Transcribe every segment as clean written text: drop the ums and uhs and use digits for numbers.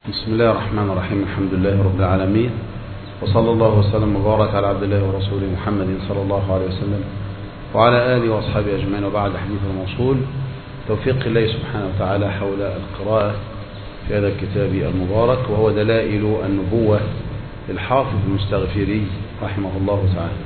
بسم الله الرحمن الرحيم. الحمد لله رب العالمين، وصلى الله وسلم وبارك على عبد الله ورسوله محمد صلى الله عليه وسلم وعلى آله وأصحابه أجمعين، وبعد. حديث الموصول توفيق الله سبحانه وتعالى حول القراءة في هذا الكتاب المبارك، وهو دلائل النبوة للحافظ المستغفري رحمه الله تعالى.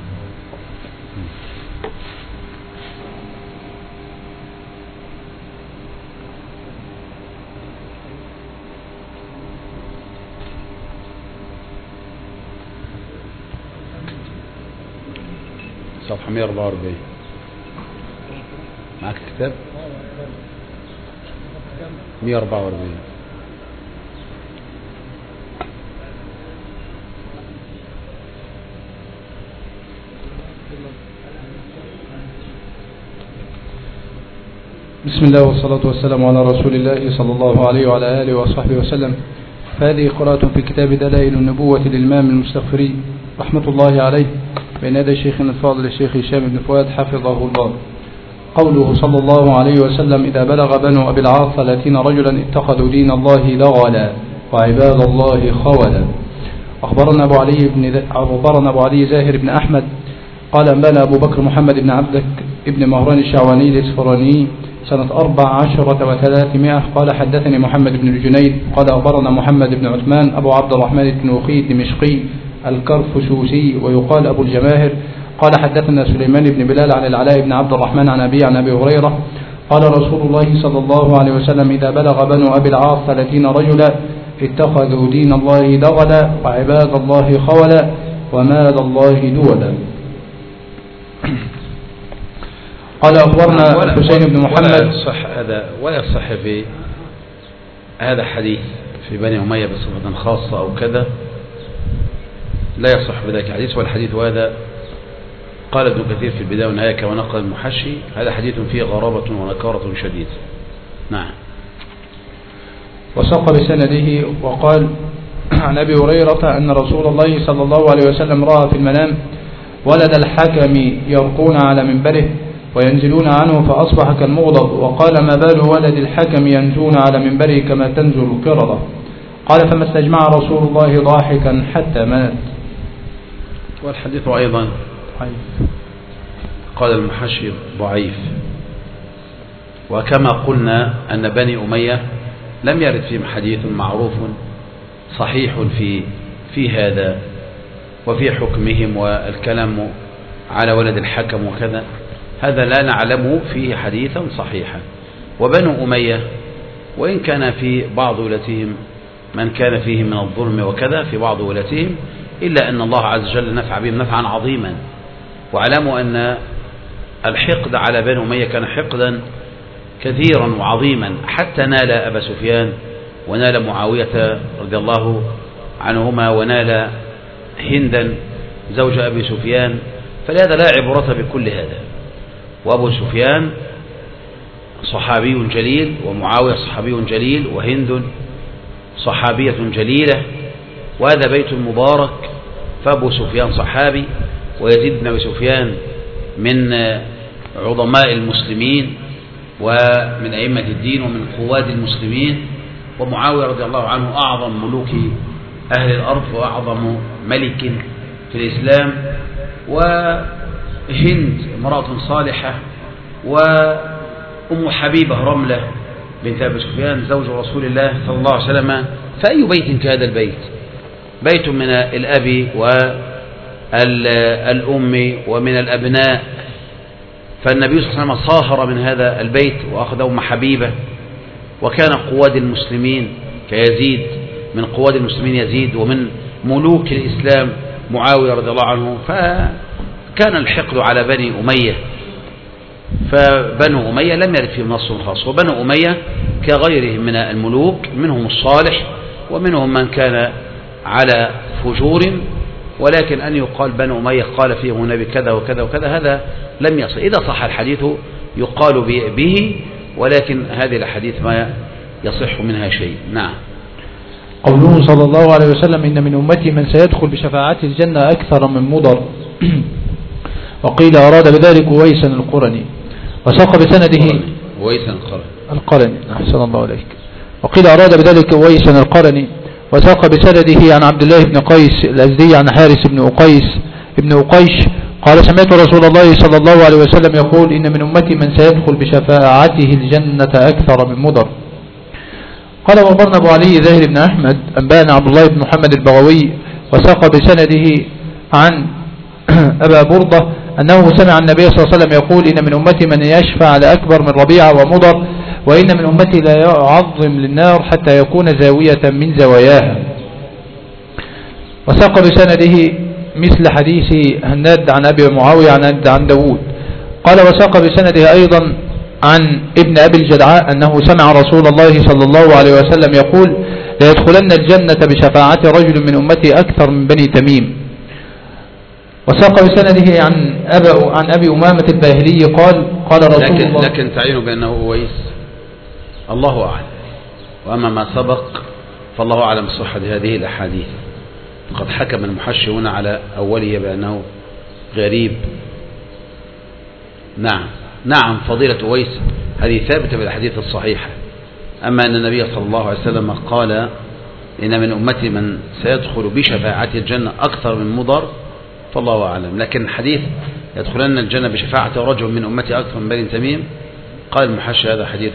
صفحة 144 معك الكتاب 144. بسم الله والصلاة والسلام على رسول الله صلى الله عليه وعلى آله وصحبه وسلم. فهذه قراءة في كتاب دلائل النبوة للإمام المستغفري رحمة الله عليه بين يدي شيخنا الفاضل الشيخ هشام بن فؤاد حفظه الله. قوله صلى الله عليه وسلم: إذا بلغ بنو أبي العاص 30 رجلا اتخذوا دين الله لغلا وعباد الله خولا. أخبرنا أبو علي زاهر بن أحمد قال أنبانا أبو بكر محمد بن عبدك ابن مهران الشعواني الإصفراني سنة 14 و300 قال حدثني محمد بن الجنيد قال أخبرنا محمد بن عثمان أبو عبد الرحمن التنوخي الدمشقي الكرفسوسي ويقال أبو الجماهر قال حدثنا سليمان بن بلال عن العلاء بن عبد الرحمن عن أبي هريرة قال رسول الله صلى الله عليه وسلم: إذا بلغ بنو أبي العاص 30 رجلا اتخذوا دين الله لغلا وعباد الله خولا ومال الله دولا. قال أخبرنا الحسين بن محمد ولا يصح في هذا حديث في بني أمية بصفة خاصة أو كذا، لا يصح بذلك الحديث. والحديث هذا قال ابن كثير في البداية والنهاية كما نقل المحشي: هذا حديث فيه غرابة ونكارة شديدة. نعم. وساق بسنده وقال عن أبي هريرة أن رسول الله صلى الله عليه وسلم رأى في المنام ولد الحكم يرقون على منبره وينزلون عنه فأصبح كالمغضب، وقال: ما بال ولد الحكم ينزون على منبره كما تنزل القردة؟ قال: فما استجمع رسول الله ضاحكا حتى مات. والحديث أيضا قال المحشي ضعيف. وكما قلنا أن بني أمية لم يرد فيهم حديث معروف صحيح في هذا وفي حكمهم والكلام على ولد الحكم وكذا، هذا لا نعلمه فيه حديثا صحيحا. وبنو أمية وإن كان في بعض ولاتهم من كان فيهم من الظلم وكذا في بعض ولاتهم، إلا أن الله عز وجل نفع بهم نفعا عظيما. واعلموا أن الحقد على بني أمية كان حقدا كثيرا وعظيما، حتى نال أبا سفيان ونال معاوية رضي الله عنهما ونال هندا زوج أبي سفيان، فلهذا لا عبرة بكل هذا. وأبو سفيان صحابي جليل، ومعاوية صحابي جليل، وهند صحابية جليلة، وهذا بيت مبارك. فأبو سفيان صحابي، ويزيد بن أبي سفيان من عظماء المسلمين ومن أئمة الدين ومن قواد المسلمين، ومعاوية رضي الله عنه أعظم ملوك أهل الأرض وأعظم ملك في الإسلام، وهند امرأة صالحة، وأم حبيبة رملة بنت أبي سفيان زوج رسول الله صلى الله عليه وسلم. فأي بيت كهذا البيت؟ بيت من الأب والأم ومن الأبناء. فالنبي صلى الله عليه وسلم صاهر من هذا البيت وأخذ أم حبيبة. وكان قواد المسلمين كيزيد، من قواد المسلمين يزيد، ومن ملوك الإسلام معاوية رضي الله عنه. فكان الحقد على بني أمية، فبنو أمية لم يرد فيهم نص خاص. وبنو أمية كغيرهم من الملوك، منهم الصالح ومنهم من كان على فجور، ولكن أن يقال بنو أمية قال فيهم النبي كذا وكذا وكذا، هذا لم يصح. إذا صح الحديث يقال به، ولكن هذه الحديث ما يصح منها شيء. نعم. قوله صلى الله عليه وسلم: إن من أمتي من سيدخل بشفاعته الجنة أكثر من مضر. وقيل أراد بذلك ويسا القرني. وساق بسنده ويسا القرني. أحسن الله عليك. وقيل أراد بذلك ويسا القرني وساق بسنده عن عبد الله بن قيس الأزدي عن حارث بن أقيش قال سمعت رسول الله صلى الله عليه وسلم يقول إن من أمتي من سيدخل بشفاعته الجنة أكثر من مضر. قال وأخبرنا أبو علي ذاهر بن أحمد أنبأنا عبد الله بن محمد البغوي وساق بسنده عن أبا بردة أنه سمع النبي صلى الله عليه وسلم يقول إن من أمتي من يشفع لأكبر من ربيعة ومضر وإن من أمتي لا يعظم للنار حتى يكون زاوية من زواياها. وساق بسنده مثل حديث هناد عن أبي معاوية عن داود. قال وساق بسنده أيضا عن ابن أبي الجدعاء أنه سمع رسول الله صلى الله عليه وسلم يقول ليدخلن الجنة بشفاعة رجل من أمتي أكثر من بني تميم. وساق بسنده عن أبي أمامة الباهلي قال رسول الله لكن تعين بأنه أويس الله أعلم، وأما ما سبق فالله أعلم بصحة هذه الأحاديث. قد حكم المحشون على أوله بأنه غريب. نعم فضيلة أويس هذه ثابتة بالحديث الصحيحة. أما أن النبي صلى الله عليه وسلم قال إن من أمتي من سيدخل بشفاعة الجنة أكثر من مضر فالله أعلم. لكن حديث يدخلن الجنة بشفاعة رجل من أمتي أكثر من بني تميم قال المحشي هذا حديث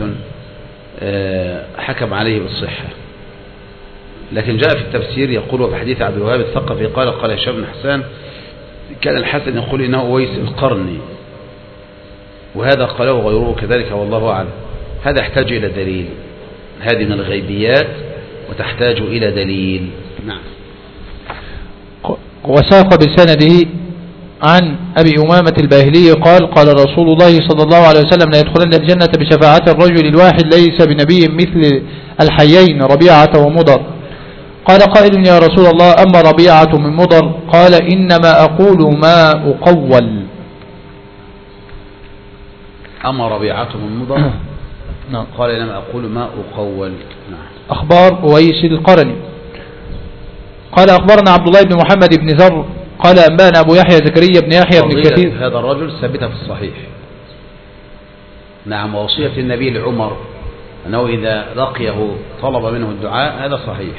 حكم عليه بالصحة. لكن جاء في التفسير يقول وفي حديث عبد الوهاب الثقفي قال هشام بن حسان كان الحسن يقول إنه أويس القرني، وهذا قاله غيره كذلك والله أعلم. هذا يحتاج إلى دليل، هذه من الغيبيات وتحتاج إلى دليل. نعم. وساق بسنده عن أبي أمامة الباهلي قال رسول الله صلى الله عليه وسلم لا يدخلن الجنة بشفاعة الرجل الواحد ليس بنبي مثل الحيين ربيعة ومضر. قال قائل يا رسول الله أما ربيعة من مضر؟ قال إنما أقول ما أقول. أما ربيعة من مضر نعم. قال إنما أقول ما أقول. نعم. أخبار أويس القرني قال أخبرنا عبد الله بن محمد بن ذر قال أنبأنا أبو يحيى زكريا بن يحيى بن كثير. هذا الرجل ثابتة في الصحيح. نعم. ووصية النبي لعمر أنه إذا لقيه طلب منه الدعاء هذا صحيح.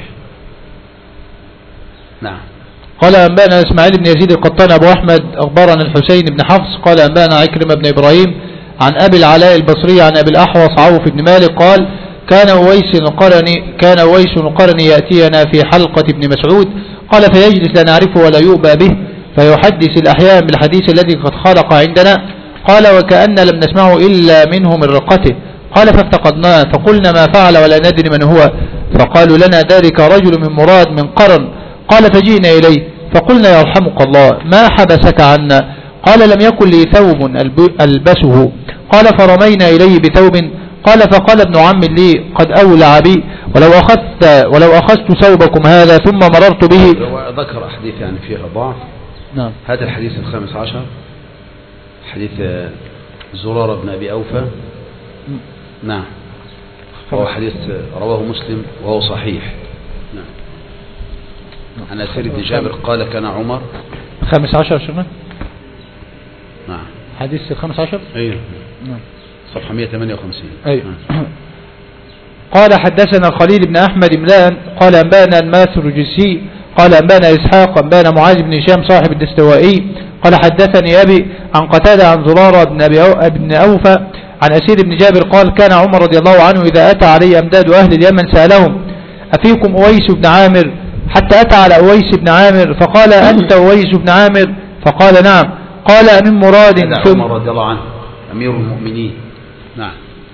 نعم. قال أنبأنا إسماعيل بن يزيد القطان أبو أحمد أخبرنا الحسين بن حفص قال أنبأنا عكرمة بن إبراهيم عن أبي العلاء البصري عن أبي الأحوص عوف بن مالك قال كان أويس القرني يأتينا في حلقة ابن مسعود قال فيجلس لا نعرفه ولا يؤبى به فيحدث الأحياء بالحديث الذي قد خلق عندنا. قال وكأن لم نسمعه إلا منه من رقته. قال فافتقدناه فقلنا ما فعل ولا ندري من هو، فقالوا لنا ذلك رجل من مراد من قرن. قال فجئنا إليه فقلنا يرحمك الله ما حبسك عنا؟ قال لم يكن لي ثوب ألبسه. قال فرمينا إليه بثوب. قال فقال ابن عم لي قد أولع بي ولو أخذت ثوبكم هذا ثم مررت به. ذكر أحاديث يعني فيها ضعف. نعم. هذا الحديث 15 حديث زرارة بن أبي أوفى. نعم. وهو حديث رواه مسلم وهو صحيح. نعم. عن أسير بن جابر قال كان عمر 15 شنو؟ نعم. حديث 15. أيوه. نعم. صفحة 158. أيوه. قال حدثنا خليل بن أحمد ملان قال أنبأنا الماثر الجسي قال أنبأنا إسحاق أنبأنا معاذ بن هشام صاحب الدستوائي قال حدثني أبي عن قتادة عن زرارة بن أوفى عن أسير بن جابر قال كان عمر رضي الله عنه إذا أتى عليه أمداد أهل اليمن سألهم أفيكم أويس بن عامر؟ حتى أتى على أويس بن عامر فقال أنت أويس بن عامر؟ فقال نعم. قال أمن مراد عمر رضي الله عنه أمير المؤمنين. نعم.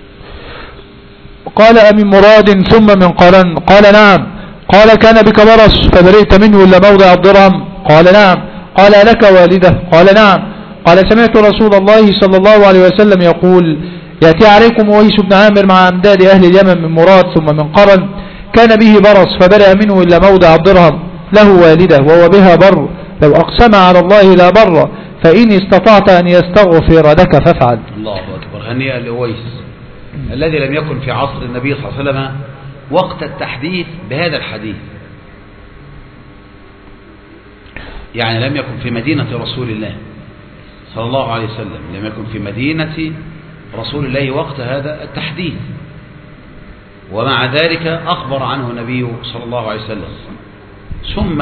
قال أمن مراد ثم من قرن؟ قال نعم. قال كان بك برص فبرئت منه إلا موضع الدرهم؟ قال نعم. قال لك والده؟ قال نعم. قال سمعت رسول الله صلى الله عليه وسلم يقول يأتي عليكم أويس بن عامر مع أمداد أهل اليمن من مراد ثم من قرن كان به برص فبرئ منه إلا موضع الدرهم له والده وهو بها بر لو أقسم على الله لا بر فإن استطعت أن يستغفر لك فافعل. الله أكبر. هنيئا لأويس الذي لم يكن في عصر النبي صلى الله عليه وسلم وقت التحديث بهذا الحديث، يعني لم يكن في مدينة رسول الله صلى الله عليه وسلم، لم يكن في مدينة رسول الله وقت هذا التحديث. ومع ذلك أخبر عنه النبي صلى الله عليه وسلم. ثم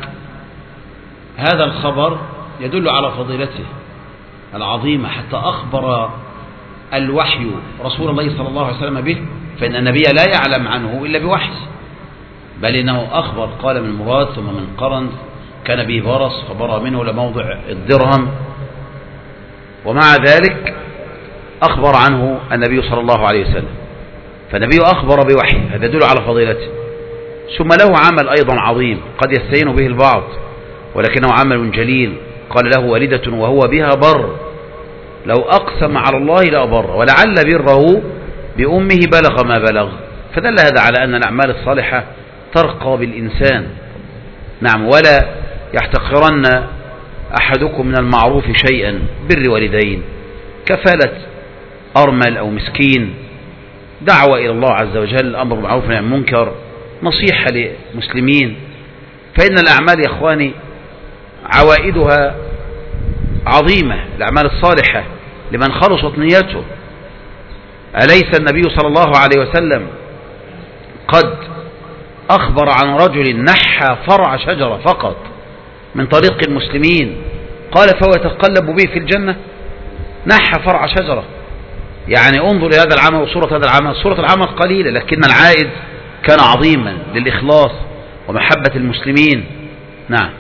هذا الخبر يدل على فضيلته العظيمة، حتى أخبر الوحي رسول الله صلى الله عليه وسلم به، فإن النبي لا يعلم عنه إلا بوحي، بل إنه أخبر قال من مراد ثم من قرن كان به برص فبرأ منه لموضع الدرهم، ومع ذلك أخبر عنه النبي صلى الله عليه وسلم، فالنبي أخبر بوحي، هذا يدل على فضيلته. ثم له عمل أيضا عظيم قد يستهين به البعض ولكنه عمل جليل، قال له والدة وهو بها بر، لو أقسم على الله لأبر، ولعل بره بأمه بلغ ما بلغ، فدل هذا على أن الأعمال الصالحة ترقى بالإنسان. نعم، ولا يحتقرن أحدكم من المعروف شيئا، بر والدين، كفالة أرمل أو مسكين، دعوة إلى الله عز وجل، أمر بالمعروف والنهي عن المنكر، نصيحة للمسلمين، فإن الأعمال يا إخواني عوائدها عظيمة، الأعمال الصالحة لمن خلصت نيته. أليس النبي صلى الله عليه وسلم قد أخبر عن رجل نحى فرع شجرة فقط من طريق المسلمين، قال فهو يتقلب به في الجنة؟ نحى فرع شجرة، يعني انظر لهذا العمل وصورة هذا العمل، صورة العمل قليلة لكن العائد كان عظيما للإخلاص ومحبة المسلمين. نعم.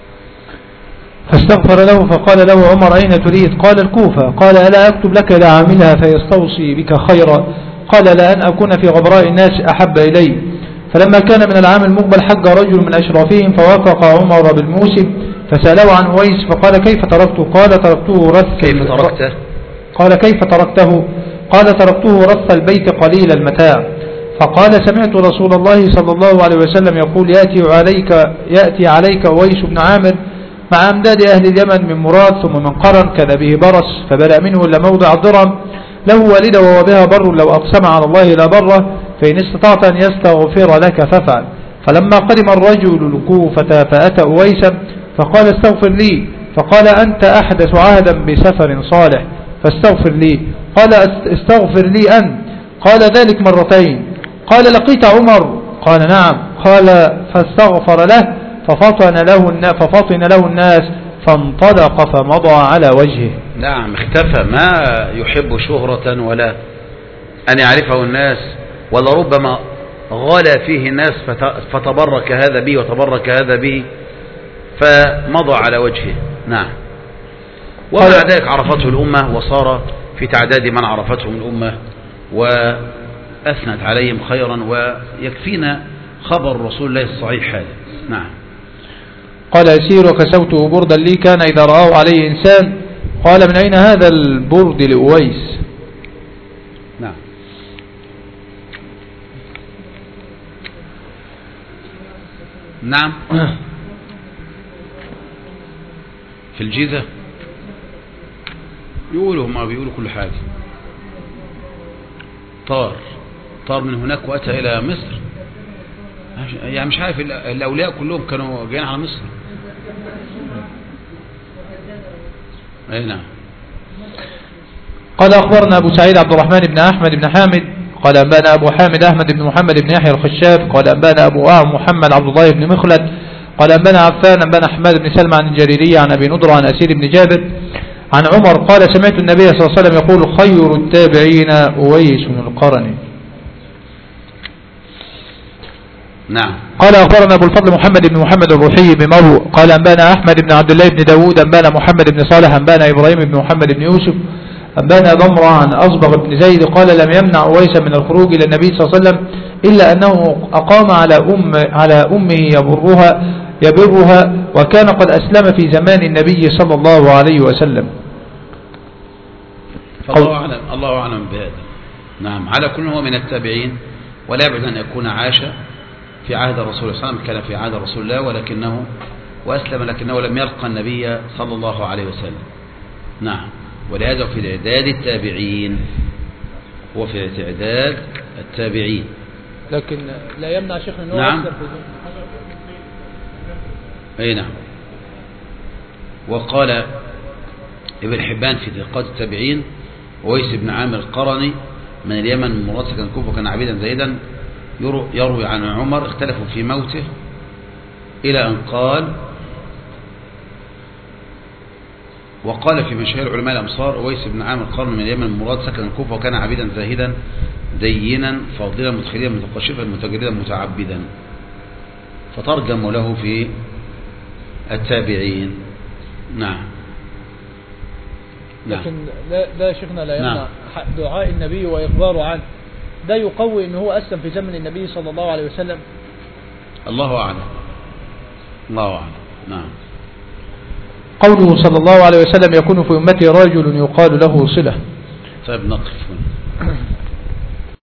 فاستغفر له فقال له عمر أين تريد؟ قال الكوفة. قال ألا أكتب لك إلى عاملها فيستوصي بك خيرا؟ قال لأن أكون في غبراء الناس أحب إلي. فلما كان من العام المقبل حج رجل من أشرافهم فوافق عمر بالموسم فسأله عن أويس فقال كيف تركته؟ قال تركته رث. كيف تركته؟ قال كيف تركته؟ قال تركته رث البيت قليل المتاع. فقال سمعت رسول الله صلى الله عليه وسلم يقول يأتي عليك أويس بن عامر مع أمداد أهل اليمن من مراد ثم من قرن كذا به برص فبلأ منه إلا موضع الدرهم، له والده وهو بها بر، لو أقسم على الله لا بره، فإن استطعت أن يستغفر لك فافعل. فلما قدم الرجل الكوفة فأتى أويسا فقال استغفر لي، فقال أنت أحدث عهدا بسفر صالح فاستغفر لي. قال استغفر لي أنت. قال ذلك مرتين. قال لقيت عمر؟ قال نعم. قال فاستغفر له ففطن له الناس فانطلق فمضى على وجهه. نعم، اختفى، ما يحب شهرة ولا أن يعرفه الناس، ولا ربما غلى فيه الناس فتبرك هذا به وتبرك هذا به فمضى على وجهه. نعم. ومع ذلك عرفته الأمة وصار في تعداد من عرفتهم الأمة وأثنت عليهم خيرا، ويكفينا خبر رسول الله الصحيح هذا. نعم. قال يسير وكسوته بردا لي كان إذا رآه عليه إنسان. قال من أين هذا البرد لأويس؟ نعم. نعم. في الجيزة يقولوا ما بيقولوا كل حاجة. طار من هناك وأتى إلى مصر، يعني مش عارف الأولياء كلهم كانوا جايين على مصر. أي نعم. قال أخبرنا أبو سعيد عبد الرحمن بن أحمد بن حامد قال أنبانا أبو حامد أحمد بن محمد بن يحيى الخشاف قال أنبانا أبو محمد عبد الله بن مخلد قال أنبانا عفان أنبانا حماد بن سلمة عن الجريرية عن أبي نضر عن أسير بن جابر عن عمر قال سمعت النبي صلى الله عليه وسلم يقول خير التابعين أويس القرني. نعم. قال أخبرنا أبو الفضل محمد بن محمد الروحي بمرو قال أنبانا أحمد بن عبد الله بن داود أنبانا محمد بن صالح أنبانا إبراهيم بن محمد بن يوسف أنبانا ضمرة عن أصبغ بن زيد قال لم يمنع أويس من الخروج إلى النبي صلى الله عليه وسلم إلا أنه أقام على أمه يبرها وكان قد أسلم في زمان النبي صلى الله عليه وسلم. الله أعلم بهذا. نعم. على كل هو من التابعين، ولا يبعد أن يكون عاش في عهد الرسول صلى الله عليه وسلم، كان في عهد رسول الله ولكنه وأسلم لكنه لم يلقى النبي صلى الله عليه وسلم. نعم. ولهذا في الإعداد التابعين، هو في الإعداد التابعين، لكن لا يمنع شيخنا أنه نعم. أي نعم. وقال ابن حبان في ثقات التابعين: أويس بن عامر القرني من اليمن من مراد سكن الكوفة وكان عبيدا زيدا يروي عن عمر اختلفوا في موته إلى أن قال: وقال في مشاهير علماء الأمصار أويس بن عامر قرن من اليمن المراد سكن الكوفة وكان عبيدا زاهدا دينا فاضلا متخليا متقشفا متجردا متعبدا، فترجموا له في التابعين. نعم. لكن لا شيخنا لا يمنع دعاء النبي وإخباره عنه، ده يقوي أنه هو أسلم في زمن النبي صلى الله عليه وسلم. الله أعلم. الله أعلم. نعم. قوله صلى الله عليه وسلم: يكون في أمتي رجل يقال له صلة. طيب نقف هنا.